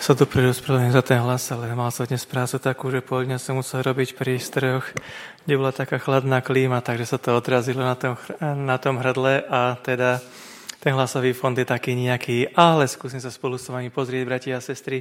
Sa dopredu ospravedlňujem za ten hlas, ale mal som dnes prácu takú, že pol dňa som musel robiť pri strojoch, kde bola taká chladná klíma, takže sa to odrazilo na tom hrdle a teda ten hlasový fond je taký nejaký, ale skúsim sa spolu s vami pozrieť, bratia a sestry,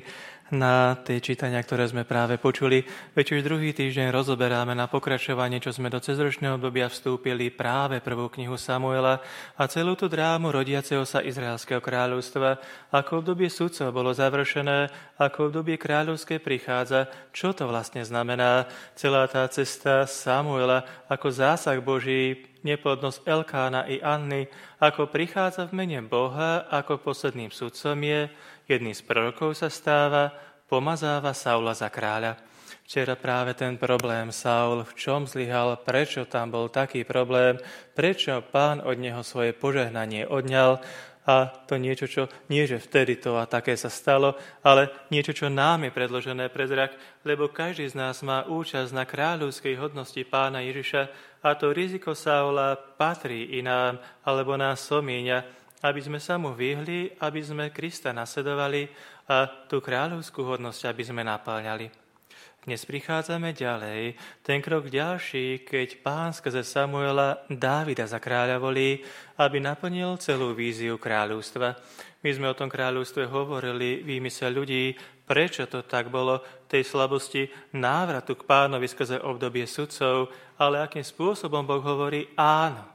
na tie čítania, ktoré sme práve počuli. Veď už druhý týždeň rozoberáme na pokračovanie, čo sme do cezročného obdobia vstúpili práve prvú knihu Samuela a celú tú drámu rodiaceho sa Izraelského kráľovstva, ako obdobie sudcov bolo završené, ako obdobie kráľovské prichádza, čo to vlastne znamená celá tá cesta Samuela ako zásah Boží, neplodnosť Elkána i Anny, ako prichádza v mene Boha, ako posledným sudcom je, jedným z prorokov sa stáva, pomazáva Saula za kráľa. Včera práve ten problém Saul, v čom zlyhal, prečo tam bol taký problém, prečo Pán od neho svoje požehnanie odňal, a to niečo, čo nie, že vtedy to a také sa stalo, ale niečo, čo nám je predložené pred zrak, lebo každý z nás má účasť na kráľovskej hodnosti Pána Ježiša a to riziko Saula patrí i nám, alebo nás somíňa, aby sme sa mu vyhli, aby sme Krista nasledovali a tú kráľovskú hodnosť, aby sme napáľali. Dnes prichádzame ďalej, ten krok ďalší, keď Pán skrze Samuela Dávida za kráľa volí, aby naplnil celú víziu kráľovstva. My sme o tom kráľovstve hovorili, výmysel ľudí, prečo to tak bolo, tej slabosti návratu k Pánovi skrze obdobie sudcov, ale akým spôsobom Boh hovorí áno.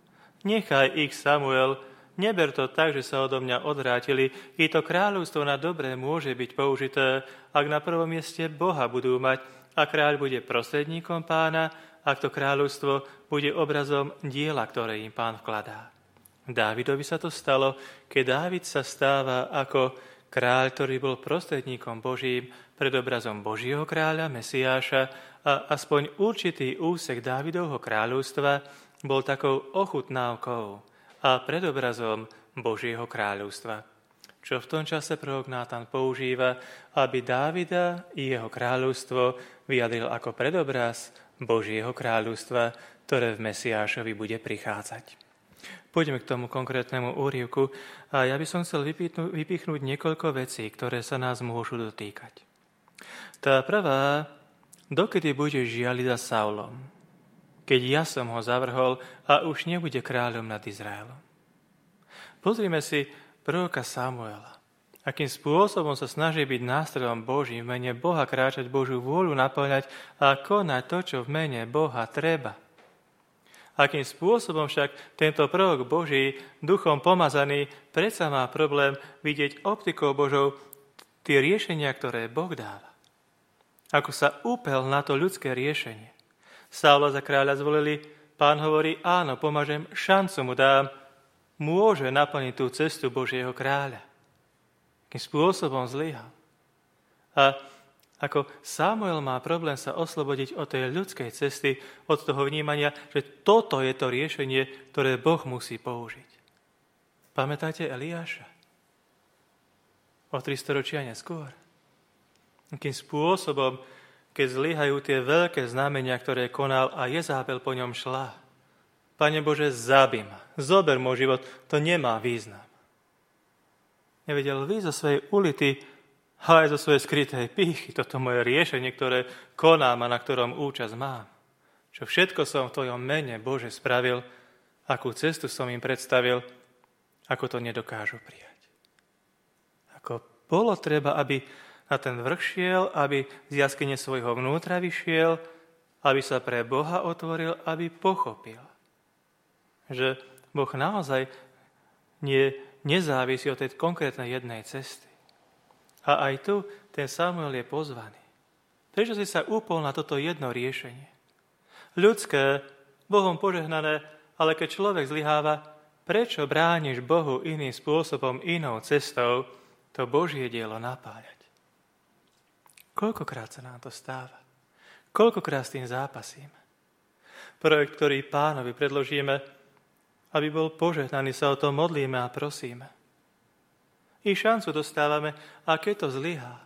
Nechaj ich, Samuel, neber to tak, že sa odo mňa odvrátili. I to kráľovstvo na dobré môže byť použité, ak na prvom mieste Boha budú mať a kráľ bude prostredníkom Pána, ak to kráľovstvo bude obrazom diela, ktoré im Pán vkladá. Dávidovi sa to stalo, keď Dávid sa stáva ako kráľ, ktorý bol prostredníkom Božím pred obrazom Božieho kráľa, Mesiáša a aspoň určitý úsek Dávidovho kráľovstva bol takou ochutnávkou a predobrazom Božieho kráľovstva. Čo v tom čase prorok Nátan používa, aby Dávida i jeho kráľovstvo vyjadril ako predobraz Božieho kráľovstva, ktoré v Mesiášovi bude prichádzať. Poďme k tomu konkrétnemu úryvku a ja by som chcel vypichnúť niekoľko vecí, ktoré sa nás môžu dotýkať. Tá prvá, dokedy budeš žialiť za Saulom, keď ja som ho zavrhol a už nebude kráľom nad Izraelom. Pozrime si proroka Samuela, akým spôsobom sa snaží byť nástrojom Božím, v mene Boha kráčať Božiu vôľu, naplňať a konať to, čo v mene Boha treba. Akým spôsobom však tento prorok Boží, duchom pomazaný, predsa má problém vidieť optikou Božou tie riešenia, ktoré Boh dáva. Ako sa upel na to ľudské riešenie. Saula za kráľa zvolili, Pán hovorí, áno, pomažem, šancu mu dám, môže naplniť tú cestu Božieho kráľa. Akým spôsobom zlyhal. A ako Samuel má problém sa oslobodiť od tej ľudskej cesty, od toho vnímania, že toto je to riešenie, ktoré Boh musí použiť. Pamätáte Eliáša? O 300 ročia neskôr. Akým spôsobom, keď zlyhajú tie veľké znamenia, ktoré konal a Jezábel po ňom šla. Pane Bože, zabij ma, zober môj život, to nemá význam. Nevedel vyjsť zo svojej ulity, ale aj zo svojej skrytej pýchy, toto moje riešenie, ktoré konám a na ktorom účasť mám. Čo všetko som v Tvojom mene, Bože, spravil, akú cestu som im predstavil, ako to nedokážu prijať. Ako bolo treba, aby na ten vrch šiel, aby z jaskyne svojho vnútra vyšiel, aby sa pre Boha otvoril, aby pochopil, že Boh naozaj nezávisí od tej konkrétnej jednej cesty. A aj tu ten Samuel je pozvaný. Prečo si sa upol na toto jedno riešenie? Ľudské, Bohom požehnané, ale keď človek zlyháva, prečo brániš Bohu iným spôsobom, inou cestou, to Božie dielo napáľať? Koľkokrát sa nám to stáva? Koľkokrát s tým zápasíme? Projekt, ktorý Pánovi predložíme, aby bol požehnaný, sa o to modlíme a prosíme. I šancu dostávame, a keď to zlyhá,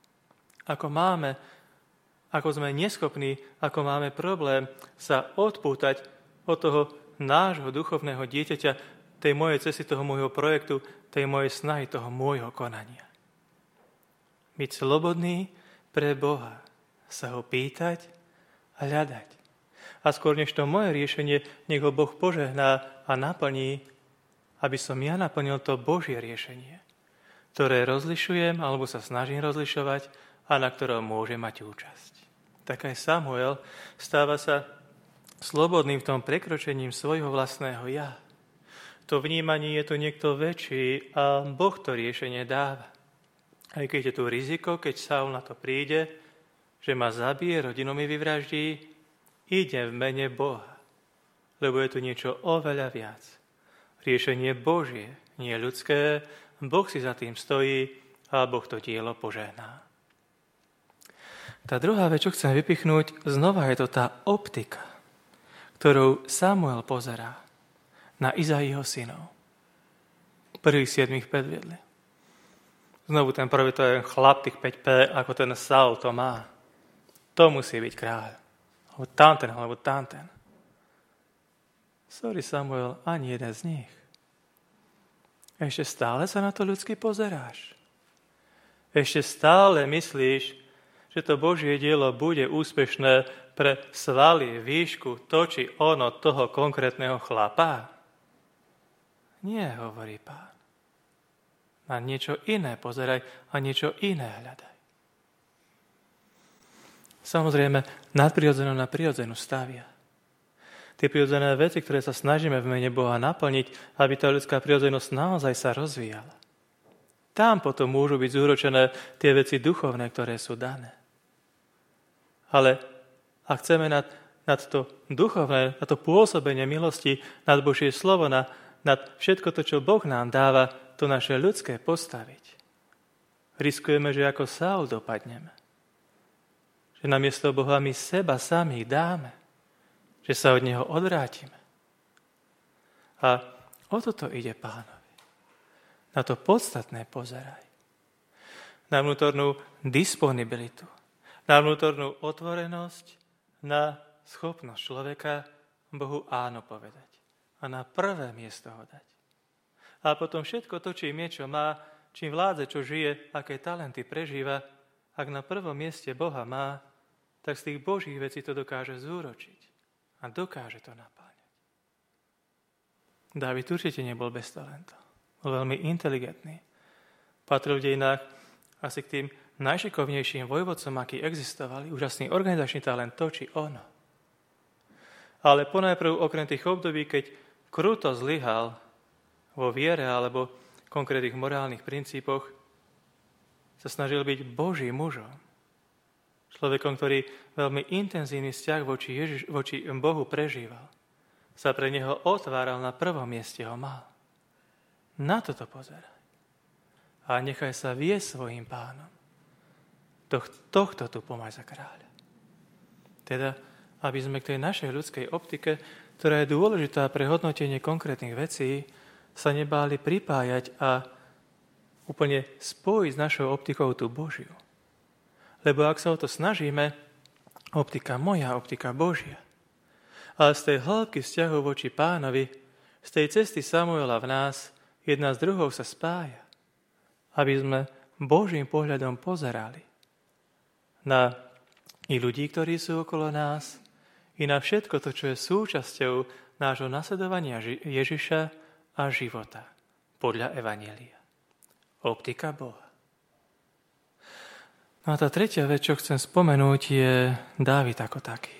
ako sme neschopní, ako máme problém sa odpútať od toho nášho duchovného dieťaťa, tej mojej cesty, toho môjho projektu, tej mojej snahy, toho môjho konania. Byť slobodný pre Boha. Sa ho pýtať a hľadať. A skôr než to moje riešenie, nech ho Boh požehná a naplní, aby som ja naplnil to Božie riešenie, ktoré rozlišujem alebo sa snažím rozlišovať a na ktorom môže mať účasť. Tak aj Samuel stáva sa slobodným v tom prekročením svojho vlastného ja. To vnímanie je tu niekto väčší a Boh to riešenie dáva. Aj keď je tu riziko, keď Saul na to príde, že ma zabije, rodinu mi vyvraždí, idem v mene Boha, lebo je tu niečo oveľa viac. Riešenie Božie, nie ľudské, Boh si za tým stojí a Boh to dielo požehná. Tá druhá vec, čo chcem vypichnúť, znova je to tá optika, ktorou Samuel pozerá na Izaiho synov. Prvých 7 predviedli. Znovu ten prvý, to je chlap tých 5P, ako ten Saul to má. To musí byť kráľ. Alebo tamten. Sorry, Samuel, ani jeden z nich. Ešte stále sa na to ľudsky pozeráš. Ešte stále myslíš, že to Božie dielo bude úspešné pre svaly, výšku, to či ono toho konkrétneho chlapa? Nie, hovorí Pán. Na niečo iné pozeraj a niečo iné hľadaj. Samozrejme, nadprirodzenú na prirodzenú stavia. Tie prirodzené veci, ktoré sa snažíme v mene Boha naplniť, aby tá ľudská prirodzenosť naozaj sa rozvíjala. Tam potom môžu byť zúročené tie veci duchovné, ktoré sú dané. Ale ak chceme nad to duchovné, na to pôsobenie milosti, nad Božie slovo, nad všetko to, čo Boh nám dáva, to naše ľudské postaviť, riskujeme, že ako Saul dopadneme. Že namiesto Boha my seba samých dáme. Že sa od Neho odvrátime. A o toto ide Pánovi. Na to podstatné pozeraj. Na vnútornú disponibilitu. Na vnútornú otvorenosť, na schopnosť človeka Bohu áno povedať. A na prvé miesto ho dať. A potom všetko to, čím je, čo má, čím vládze, čo žije, aké talenty prežíva, ak na prvom mieste Boha má, tak z tých Božích vecí to dokáže zúročiť. A dokáže to napáňať. Dávid určite nebol bez talentov. Bol veľmi inteligentný. Patril v dejinách asi k tým najšikovnejším vojvodcom, akí existovali. Úžasný organizačný talent, to či ono. Ale ponajprv okrem tých období, keď kruto zlyhal vo viere alebo konkrétnych morálnych princípoch, sa snažil byť Božím mužom. Človekom, ktorý veľmi intenzívny vzťah voči Bohu prežíval. Sa pre neho otváral, na prvom mieste ho mal. Na toto pozeraj. A nechaj sa viesť svojím Pánom. Tohto tu pomáš za kráľa. Teda, aby sme k tej našej ľudskej optike, ktorá je dôležitá pre hodnotenie konkrétnych vecí, sa nebáli pripájať a úplne spojiť s našou optikou tú Božiu. Lebo ak sa o to snažíme, optika moja, optika Božia. Ale z tej hĺbky vzťahu voči Pánovi, z tej cesty Samuela v nás, jedna s druhou sa spája. Aby sme Božím pohľadom pozerali na i ľudí, ktorí sú okolo nás, i na všetko to, čo je súčasťou nášho nasledovania Ježiša a života podľa Evanjelia. Optika Boha. No a tá tretia vec, čo chcem spomenúť, je Dávid ako taký.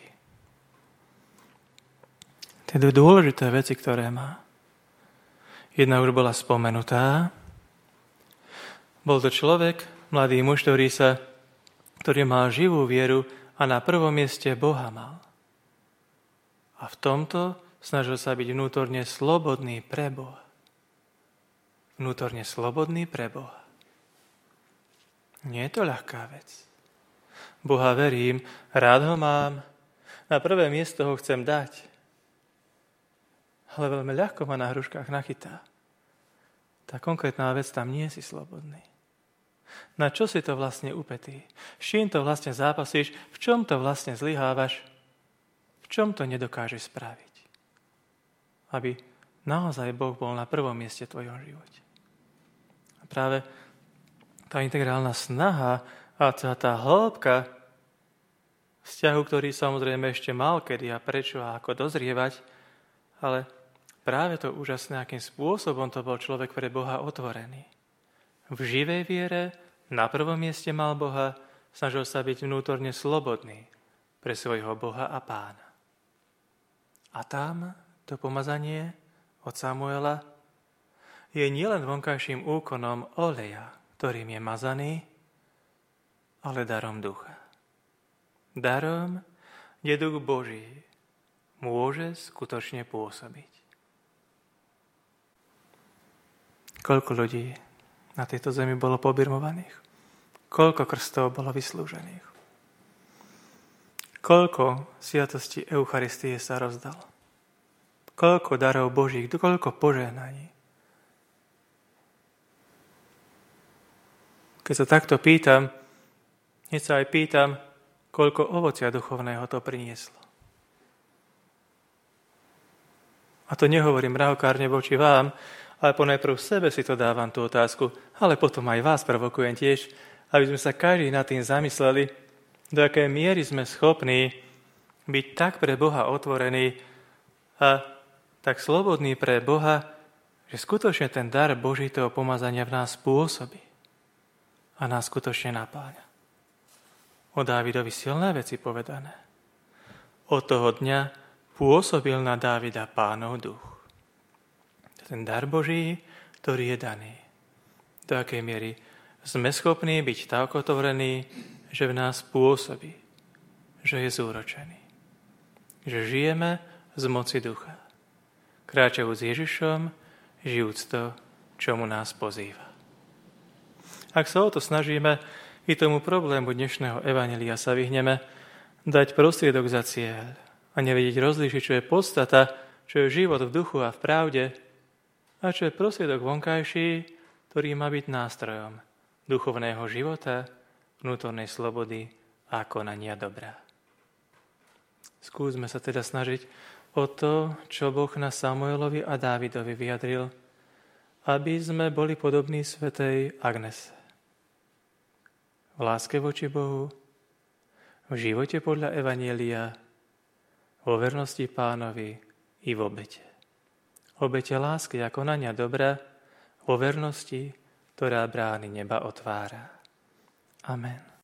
Tie dôležité veci, ktoré má. Jedna už bola spomenutá. Bol to človek, mladý muž, ktorý mal živú vieru a na prvom mieste Boha mal. A v tomto snažil sa byť vnútorne slobodný pre Boha. Vnútorne slobodný pre Boha. Nie je to ľahká vec. Boha verím, rád ho mám, na prvé miesto ho chcem dať. Ale veľmi ľahko ma na hruškách nachytá. Tá konkrétna vec, tam nie si slobodný. Na čo si to vlastne upetý? S čím to vlastne zápasíš? V čom to vlastne zlyhávaš? V čom to nedokážeš spraviť? Aby naozaj Boh bol na prvom mieste v tvojom živote. A práve tá integrálna snaha a tá hĺbka vzťahu, ktorý samozrejme ešte mal kedy a prečo a ako dozrievať, ale práve to úžasné, akým spôsobom to bol človek pre Boha otvorený. V živej viere na prvom mieste mal Boha, snažil sa byť vnútorne slobodný pre svojho Boha a Pána. A tam to pomazanie od Samuela je nielen vonkajším úkonom oleja, ktorým je mazaný, ale darom ducha. Darom, kde duch Boží môže skutočne pôsobiť. Koľko ľudí na tejto zemi bolo pobirmovaných? Koľko krstov bolo vyslúžených? Koľko sviatostí Eucharistie sa rozdalo? Koľko darov Božích, koľko požehnaní? Keď sa takto pýtam, hneď sa aj pýtam, koľko ovocia duchovného to prinieslo. A to nehovorím mravokárne voči vám, ale ponajprv sebe si to dávam tú otázku, ale potom aj vás provokujem tiež, aby sme sa každý nad tým zamysleli, do akej miery sme schopní byť tak pre Boha otvorení a tak slobodní pre Boha, že skutočne ten dar Boží toho pomazania v nás pôsobí a nás skutočne napáľa. O Dávidovi silné veci povedané. Od toho dňa pôsobil na Dávida Pánov duch. Ten dar Boží, ktorý je daný. Do akej miery sme schopní byť tak otvorení, že v nás pôsobí, že je zúročený. Že žijeme z moci ducha. Kráčajú s Ježišom, žijúc to, čomu nás pozýva. Ak sa o to snažíme, i tomu problému dnešného evanjelia sa vyhneme, dať prostriedok za cieľ a nevedieť rozlíšiť, čo je podstata, čo je život v duchu a v pravde a čo je prostriedok vonkajší, ktorý má byť nástrojom duchovného života, vnútornej slobody a konania dobra. Skúsme sa teda snažiť o to, čo Boh na Samuelovi a Dávidovi vyjadril, aby sme boli podobní svätej Agnese. V láske voči Bohu, v živote podľa evanjelia, vo vernosti Pánovi i v obete. Obete lásky a konania dobra, vo vernosti, ktorá brány neba otvára. Amen.